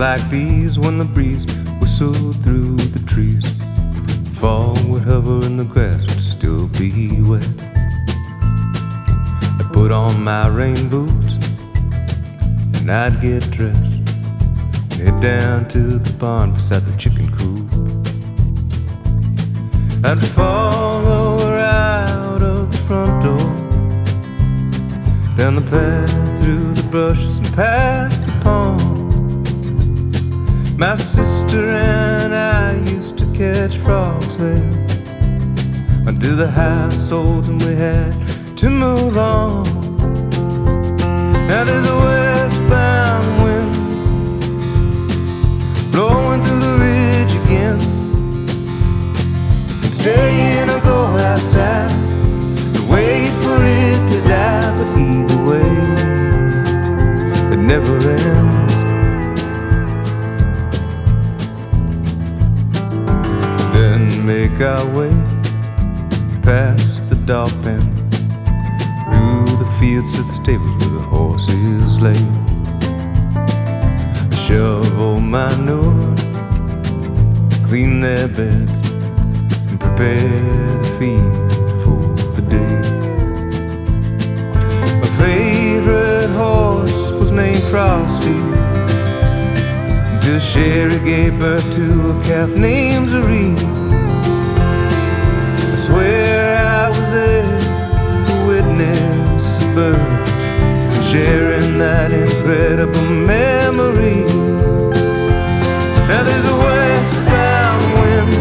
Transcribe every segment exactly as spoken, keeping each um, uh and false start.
like these when the breeze whistled through the trees. Fall would hover and the grass would still be wet. I'd put on my rain boots and I'd get dressed and head down to the barn beside the chicken coop. I'd follow her out of the front door, down the path through the brushes and past the pond. My sister and I used to catch frogs there under the household, and we had to move on. Now there's a westbound wind blowing through the ridge again. You can stay in or go outside and wait for it to die, but either way it never ends. Then make our way past the dog pen, through the fields to the stables where the horses lay. Shovel manure, clean their beds, and prepare the feed for the day. My favorite horse was named Frosty, until Sherry gave birth to a calf named Zareen. I swear I was there to witness a birth, sharing that incredible memory. Now there's a westbound wind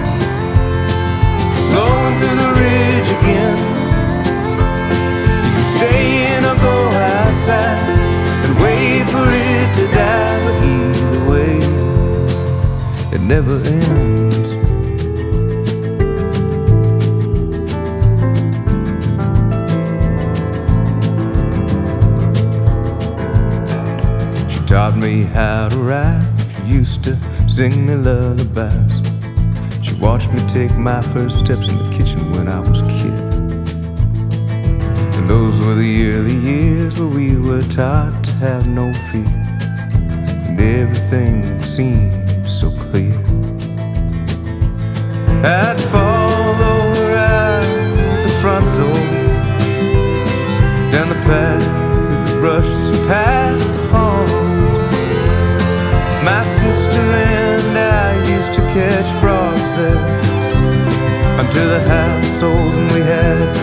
blowing through the ridge again. You can stay in or go outside and wait for it to die, but either way it never ends. She taught me how to ride, she used to sing me lullabies. She watched me take my first steps in the kitchen when I was a kid. And those were the early years where we were taught to have no fear, and everything seemed so clear. I'd follow her out the front door, down the path through the brushes and past the pond. My sister and I used to catch frogs there until the household, and we had